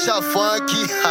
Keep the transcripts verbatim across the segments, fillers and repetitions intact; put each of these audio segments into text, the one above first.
marcha funk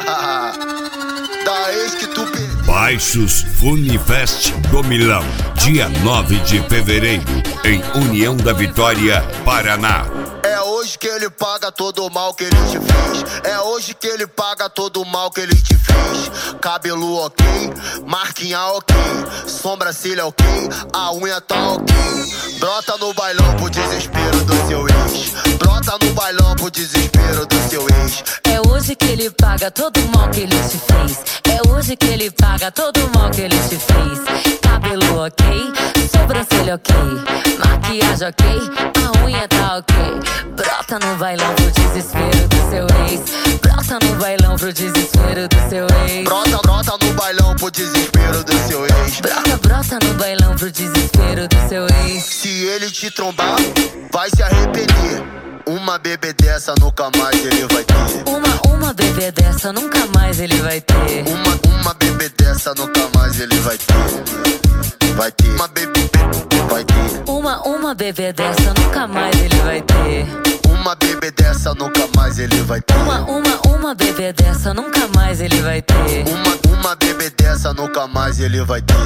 da ex que tu perdeu. Baixos Funifest do Milão, dia nove de fevereiro, em União da Vitória, Paraná. É hoje que ele paga todo o mal que ele te fez. É hoje que ele paga todo o mal que ele te fez. Cabelo ok, marquinha ok, sobrancelha ok, a unha tá ok. Brota no bailão pro desespero do seu ex. Brota no bailão pro desespero do seu ex. É hoje que ele paga todo o mal que ele te fez. É hoje que ele paga todo o mal que ele te fez. Cabelo ok, sobrancelha ok, maquiagem ok, a unha tá ok. Brota no bailão pro desespero do seu ex. Brota no bailão pro desespero do seu ex. Brota, brota no bailão pro desespero do seu ex. Brota, brota no bailão pro desespero do seu ex. Se ele te trombar, vai se arrepender. Uma bebê dessa nunca mais ele vai ter. Uma, uma bebê dessa nunca mais ele vai ter. Uma, uma bebê dessa nunca mais ele vai ter. Vai ter. Uma bebê, vai ter. Uma, uma bebê dessa nunca mais ele vai ter. Uma bebê dessa nunca mais ele vai ter. Uma, uma, uma bebê dessa nunca mais ele vai ter. Uma, uma bebê dessa nunca mais ele vai ter.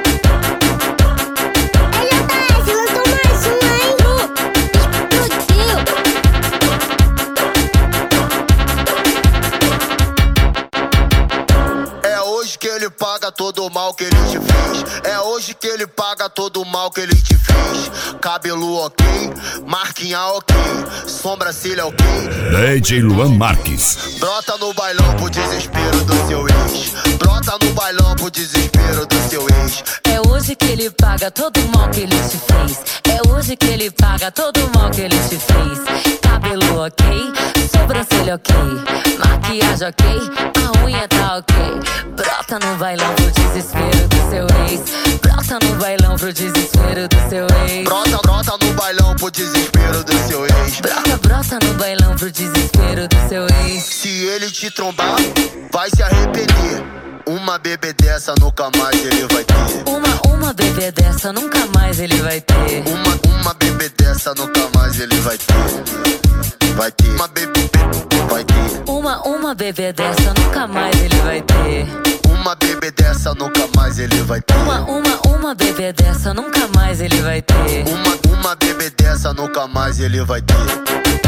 Ele paga todo o mal que ele te fez. É hoje que ele paga todo o mal que ele te fez. Cabelo ok, marquinha ok, sobrancelha ok. D J Luan Marques. Brota no bailão pro desespero do seu ex. Brota no bailão pro desespero do seu ex. É hoje que ele paga todo o mal que ele te fez. É hoje que ele paga todo o mal que ele te fez. Cabelo ok, sobrancelha ok, maquiagem ok, a unha tá ok. Brota no bailão pro desespero do seu ex. Brota no bailão pro desespero do seu ex. Brota, brota no bailão pro desespero do seu ex. Brota, brota no bailão pro desespero do seu ex. Se ele te trombar, vai se arrepender. Uma bebê dessa nunca mais ele vai ter. Uma, uma bebê dessa nunca mais ele vai ter. Uma, uma bebê dessa nunca mais ele vai ter. Vai ter. Uma bebê, vai ter. Uma, uma bebê dessa nunca mais ele vai ter. Uma bebê dessa nunca mais ele vai ter. Uma, uma, uma bebê dessa nunca mais ele vai ter. Uma, uma bebê dessa nunca mais ele vai ter.